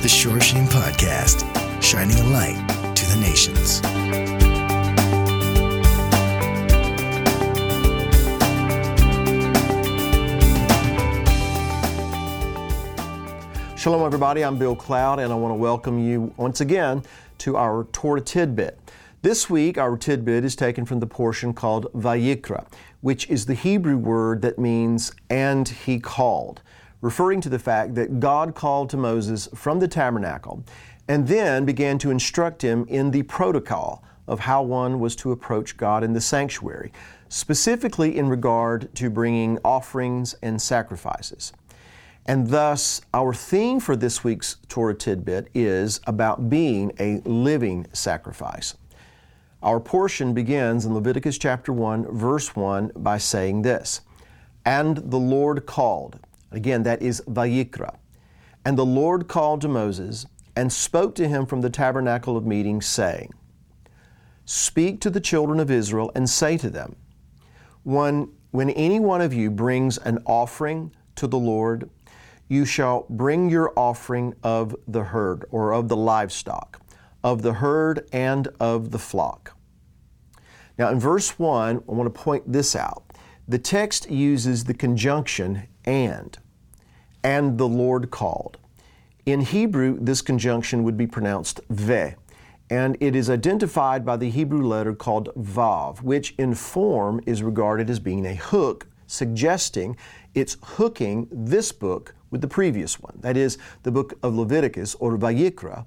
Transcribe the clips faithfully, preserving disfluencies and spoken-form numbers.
the Shorshim Podcast, shining a light to the nations. Shalom everybody, I'm Bill Cloud and I want to welcome you once again to our Torah Tidbit. This week our tidbit is taken from the portion called Vayikra, which is the Hebrew word that means "and he called," referring to the fact that God called to Moses from the tabernacle and then began to instruct him in the protocol of how one was to approach God in the sanctuary, specifically in regard to bringing offerings and sacrifices. And thus, our theme for this week's Torah Tidbit is about being a living sacrifice. Our portion begins in Leviticus chapter one, verse one, by saying this, "And the Lord called." Again, that is Vayikra. "And the Lord called to Moses and spoke to him from the tabernacle of meeting, saying, Speak to the children of Israel and say to them, when, when any one of you brings an offering to the Lord, you shall bring your offering of the herd," or of the livestock, "of the herd and of the flock." Now in verse one, I want to point this out. The text uses the conjunction "and," "and the Lord called." In Hebrew, this conjunction would be pronounced "ve," and it is identified by the Hebrew letter called "vav," which in form is regarded as being a hook, suggesting it's hooking this book with the previous one. That is, the book of Leviticus, or Vayikra,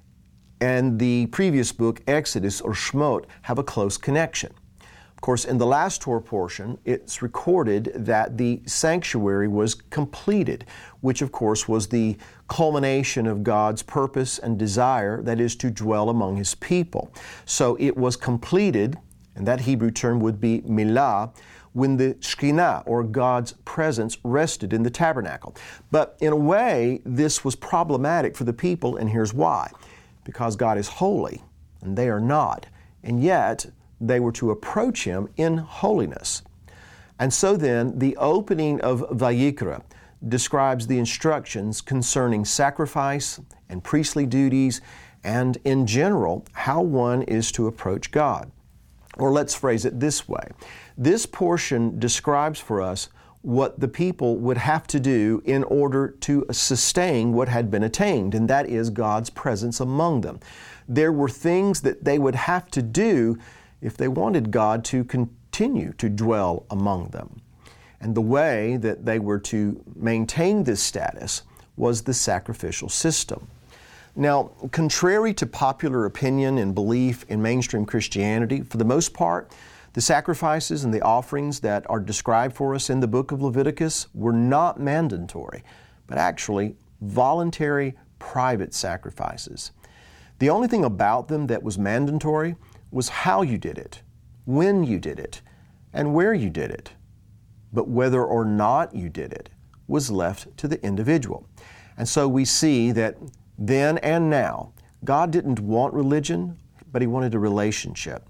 and the previous book, Exodus or Shemot, have a close connection. Of course, in the last Torah portion, it's recorded that the sanctuary was completed, which of course was the culmination of God's purpose and desire, that is, to dwell among His people. So it was completed, and that Hebrew term would be milah, when the Shekhinah, or God's presence, rested in the tabernacle. But in a way, this was problematic for the people, and here's why. Because God is holy, and they are not. And yet, they were to approach Him in holiness. And so then, the opening of Vayikra describes the instructions concerning sacrifice and priestly duties, and in general, how one is to approach God. Or let's phrase it this way. This portion describes for us what the people would have to do in order to sustain what had been attained, and that is God's presence among them. There were things that they would have to do if they wanted God to continue to dwell among them. And the way that they were to maintain this status was the sacrificial system. Now, contrary to popular opinion and belief in mainstream Christianity, for the most part, the sacrifices and the offerings that are described for us in the book of Leviticus were not mandatory, but actually voluntary private sacrifices. The only thing about them that was mandatory was how you did it, when you did it, and where you did it. But whether or not you did it was left to the individual. And so we see that then and now, God didn't want religion, but He wanted a relationship.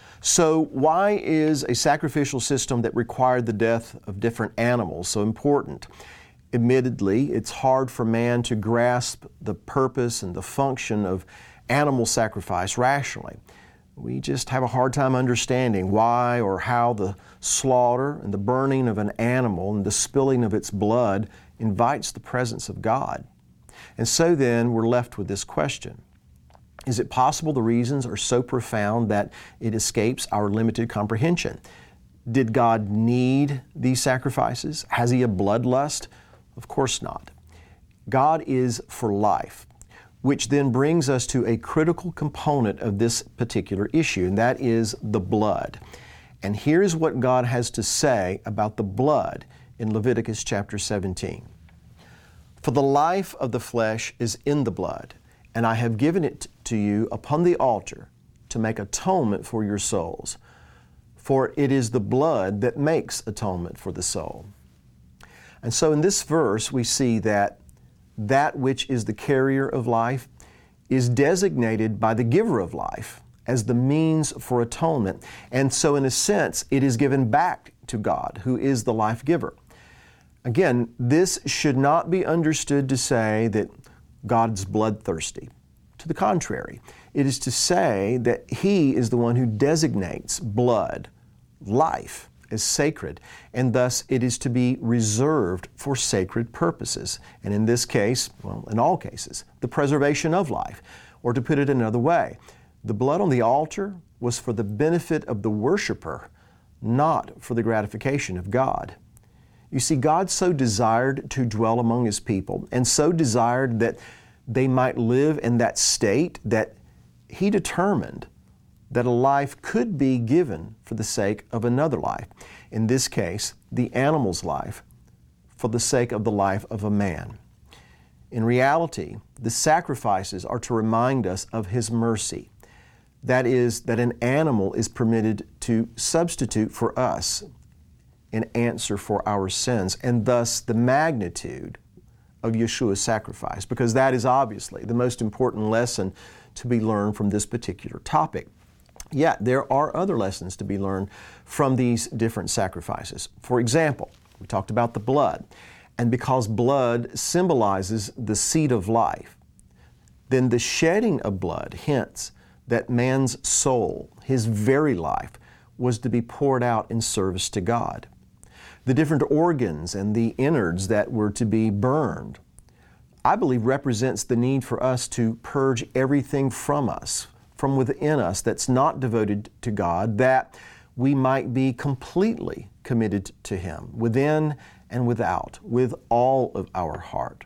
So why is a sacrificial system that required the death of different animals so important? Admittedly, it's hard for man to grasp the purpose and the function of animal sacrifice rationally. We just have a hard time understanding why or how the slaughter and the burning of an animal and the spilling of its blood invites the presence of God. And so then we're left with this question. Is it possible the reasons are so profound that it escapes our limited comprehension? Did God need these sacrifices? Has He a bloodlust? Of course not. God is for life, which then brings us to a critical component of this particular issue, and that is the blood. And here's what God has to say about the blood in Leviticus chapter seventeen. "For the life of the flesh is in the blood, and I have given it to you upon the altar to make atonement for your souls. For it is the blood that makes atonement for the soul." And so in this verse we see that that which is the carrier of life is designated by the giver of life as the means for atonement. And so in a sense, it is given back to God, who is the life giver. Again, this should not be understood to say that God's bloodthirsty. To the contrary, it is to say that He is the one who designates blood, life, as sacred, and thus it is to be reserved for sacred purposes. And in this case, well, in all cases, the preservation of life. Or to put it another way, the blood on the altar was for the benefit of the worshiper, not for the gratification of God. You see, God so desired to dwell among His people, and so desired that they might live in that state, that He determined that a life could be given for the sake of another life. In this case, the animal's life for the sake of the life of a man. In reality, the sacrifices are to remind us of His mercy. That is, that an animal is permitted to substitute for us in answer for our sins, and thus the magnitude of Yeshua's sacrifice, because that is obviously the most important lesson to be learned from this particular topic. Yet, there are other lessons to be learned from these different sacrifices. For example, we talked about the blood, and because blood symbolizes the seed of life, then the shedding of blood hints that man's soul, his very life, was to be poured out in service to God. The different organs and the innards that were to be burned, I believe, represents the need for us to purge everything from us, from within us that's not devoted to God, that we might be completely committed to Him, within and without, with all of our heart.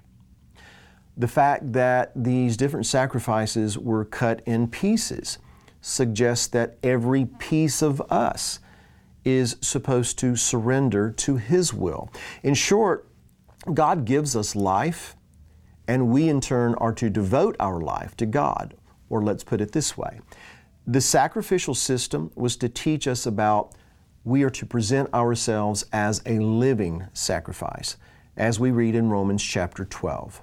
The fact that these different sacrifices were cut in pieces suggests that every piece of us is supposed to surrender to His will. In short, God gives us life, and we in turn are to devote our life to God. Or let's put it this way. The sacrificial system was to teach us about we are to present ourselves as a living sacrifice, as we read in Romans chapter twelve.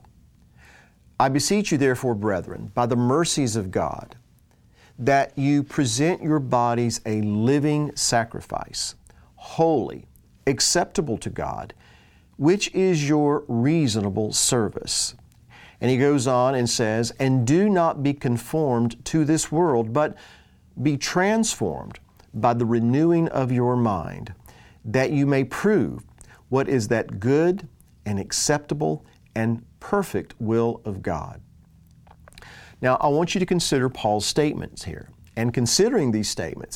I beseech you therefore, brethren, by the mercies of God, that you present your bodies a living sacrifice, holy, acceptable to God, which is your reasonable service. And he goes on and says, and do not be conformed to this world, but be transformed by the renewing of your mind, that you may prove what is that good and acceptable and perfect will of God. Now, I want you to consider Paul's statements here. And considering these statements,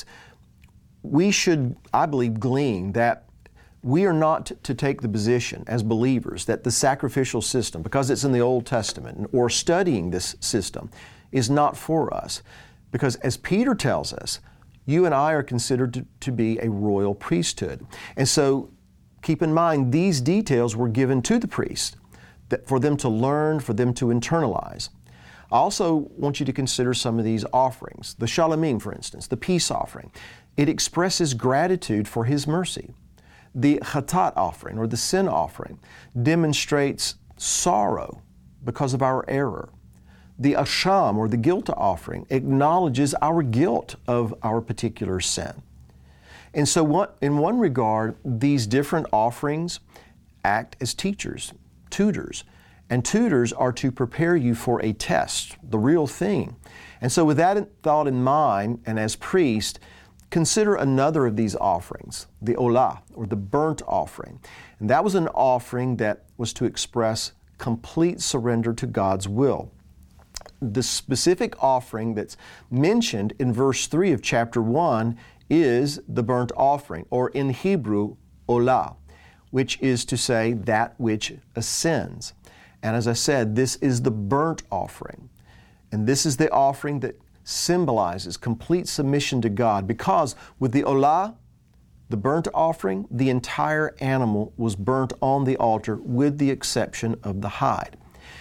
we should, I believe, glean that we are not to take the position as believers that the sacrificial system, because it's in the Old Testament, or studying this system, is not for us. Because as Peter tells us, you and I are considered to, to be a royal priesthood. And so keep in mind, these details were given to the priest that for them to learn, for them to internalize. I also want you to consider some of these offerings. The Shalomim, for instance, the peace offering. It expresses gratitude for His mercy. The Chatat offering, or the sin offering, demonstrates sorrow because of our error. The Asham, or the guilt offering, acknowledges our guilt of our particular sin. And so what, in one regard, these different offerings act as teachers, tutors. And tutors are to prepare you for a test, the real thing. And so with that thought in mind, and as priest, consider another of these offerings, the Olah, or the burnt offering. And that was an offering that was to express complete surrender to God's will. The specific offering that's mentioned in verse three of chapter one is the burnt offering, or in Hebrew, Olah, which is to say that which ascends. And as I said, this is the burnt offering. And this is the offering that symbolizes complete submission to God, because with the Olah, the burnt offering, the entire animal was burnt on the altar with the exception of the hide.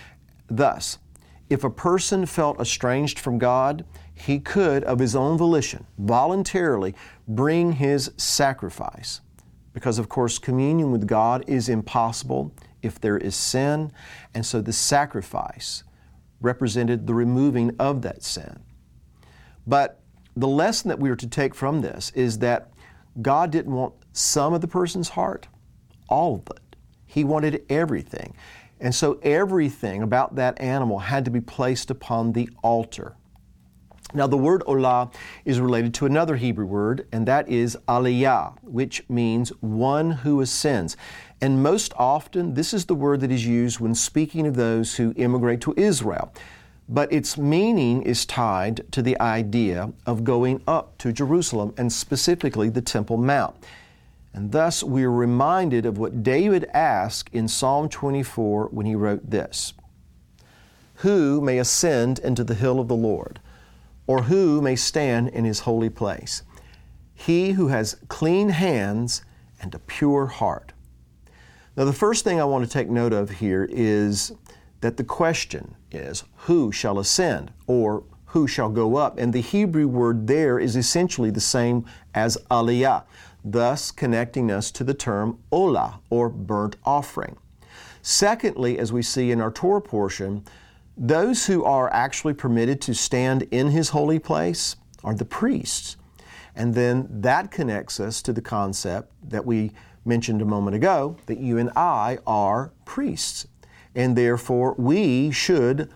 Thus, if a person felt estranged from God, he could, of his own volition, voluntarily bring his sacrifice. Because, of course, communion with God is impossible if there is sin, and so the sacrifice represented the removing of that sin. But the lesson that we are to take from this is that God didn't want some of the person's heart, all of it. He wanted everything. And so everything about that animal had to be placed upon the altar. Now, the word olah is related to another Hebrew word, and that is aliyah, which means one who ascends. And most often, this is the word that is used when speaking of those who immigrate to Israel. But its meaning is tied to the idea of going up to Jerusalem, and specifically the Temple Mount. And thus, we are reminded of what David asked in Psalm twenty-four when he wrote this: "Who may ascend into the hill of the Lord? Or who may stand in His holy place? He who has clean hands and a pure heart." Now, the first thing I want to take note of here is that the question is, who shall ascend, or who shall go up? And the Hebrew word there is essentially the same as aliyah, thus connecting us to the term olah, or burnt offering. Secondly, as we see in our Torah portion, those who are actually permitted to stand in His holy place are the priests. And then that connects us to the concept that we mentioned a moment ago, that you and I are priests. And therefore, we should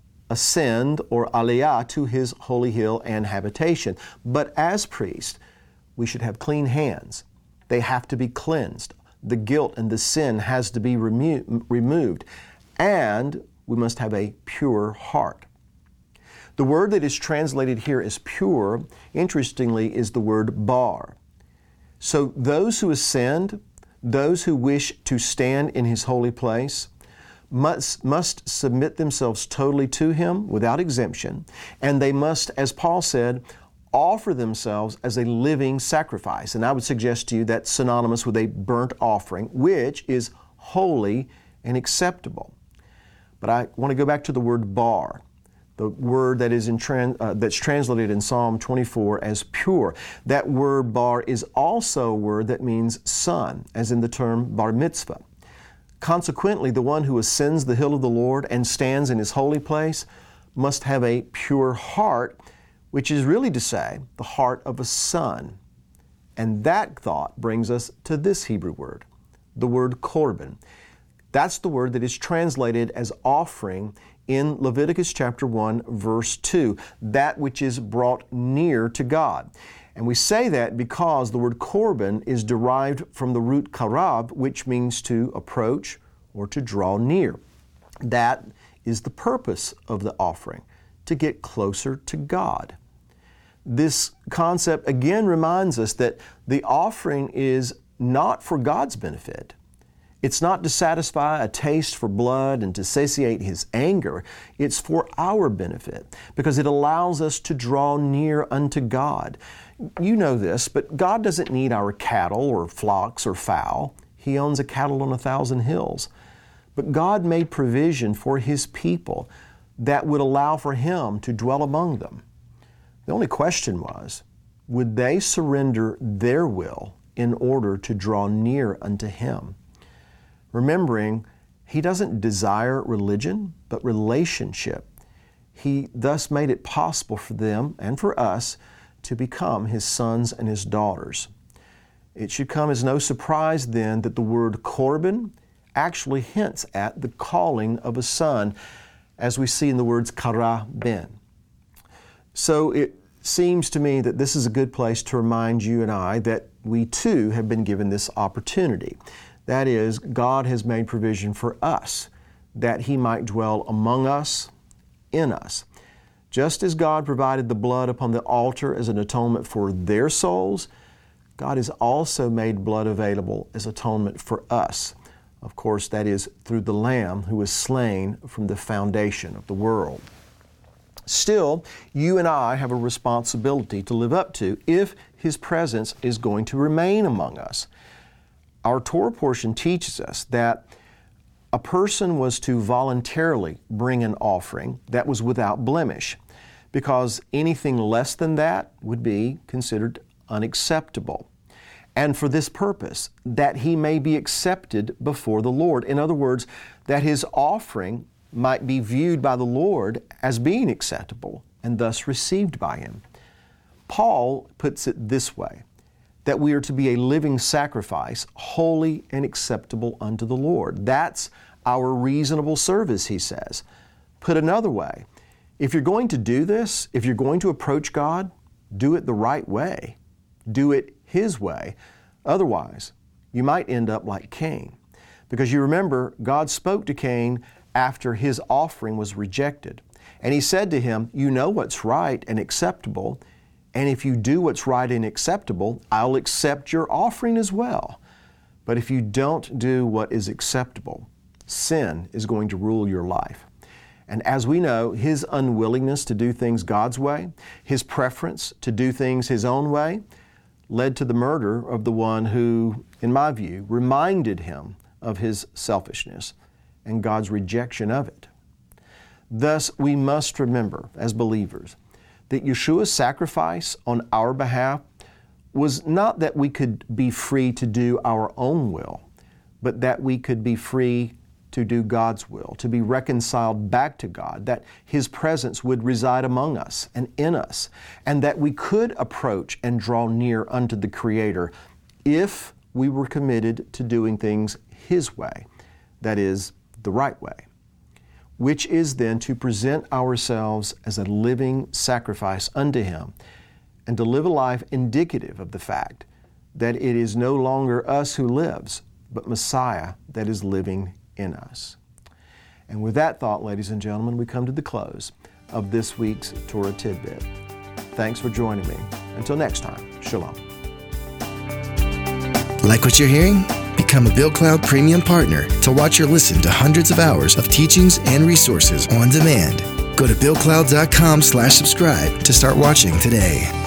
ascend, or aliyah, to His holy hill and habitation. But as priests, we should have clean hands. They have to be cleansed. The guilt and the sin has to be remo- removed. And we must have a pure heart. The word that is translated here as pure, interestingly, is the word bar. So those who ascend, those who wish to stand in His holy place, must, must submit themselves totally to Him without exemption, and they must, as Paul said, offer themselves as a living sacrifice. And I would suggest to you that's synonymous with a burnt offering, which is holy and acceptable. But I want to go back to the word bar, the word that is in trans, uh, that's translated in Psalm twenty-four as pure. That word bar is also a word that means son, as in the term bar mitzvah. Consequently, the one who ascends the hill of the Lord and stands in His holy place must have a pure heart, which is really to say, the heart of a son. And that thought brings us to this Hebrew word, the word korban. That's the word that is translated as offering in Leviticus chapter one, verse two, that which is brought near to God. And we say that because the word korban is derived from the root karab, which means to approach or to draw near. That is the purpose of the offering, to get closer to God. This concept again reminds us that the offering is not for God's benefit. It's not to satisfy a taste for blood and to satiate His anger. It's for our benefit because it allows us to draw near unto God. You know this, but God doesn't need our cattle or flocks or fowl. He owns a cattle on a thousand hills. But God made provision for His people that would allow for Him to dwell among them. The only question was, would they surrender their will in order to draw near unto Him? Remembering, He doesn't desire religion, but relationship. He thus made it possible for them and for us to become His sons and His daughters. It should come as no surprise then that the word korban actually hints at the calling of a son, as we see in the words kara ben. So it seems to me that this is a good place to remind you and I that we too have been given this opportunity. That is, God has made provision for us, that He might dwell among us, in us. Just as God provided the blood upon the altar as an atonement for their souls, God has also made blood available as atonement for us. Of course, that is through the Lamb who was slain from the foundation of the world. Still, you and I have a responsibility to live up to if His presence is going to remain among us. Our Torah portion teaches us that a person was to voluntarily bring an offering that was without blemish, because anything less than that would be considered unacceptable. And for this purpose, that he may be accepted before the Lord. In other words, that his offering might be viewed by the Lord as being acceptable and thus received by Him. Paul puts it this way, that we are to be a living sacrifice, holy and acceptable unto the Lord. That's our reasonable service, he says. Put another way, if you're going to do this, if you're going to approach God, do it the right way. Do it His way. Otherwise, you might end up like Cain. Because you remember, God spoke to Cain after his offering was rejected. And He said to him, you know what's right and acceptable, and if you do what's right and acceptable, I'll accept your offering as well. But if you don't do what is acceptable, sin is going to rule your life. And as we know, His unwillingness to do things God's way, His preference to do things His own way, led to the murder of the one who, in my view, reminded Him of His selfishness and God's rejection of it. Thus, we must remember, as believers, that Yeshua's sacrifice on our behalf was not that we could be free to do our own will, but that we could be free to do God's will, to be reconciled back to God, that His presence would reside among us and in us, and that we could approach and draw near unto the Creator if we were committed to doing things His way, that is, the right way, which is then to present ourselves as a living sacrifice unto Him and to live a life indicative of the fact that it is no longer us who lives, but Messiah that is living in us. And with that thought, ladies and gentlemen, we come to the close of this week's Torah Tidbit. Thanks for joining me. Until next time, Shalom. Like what you're hearing? Become a BillCloud Premium Partner to watch or listen to hundreds of hours of teachings and resources on demand. Go to BillCloud.com slash subscribe to start watching today.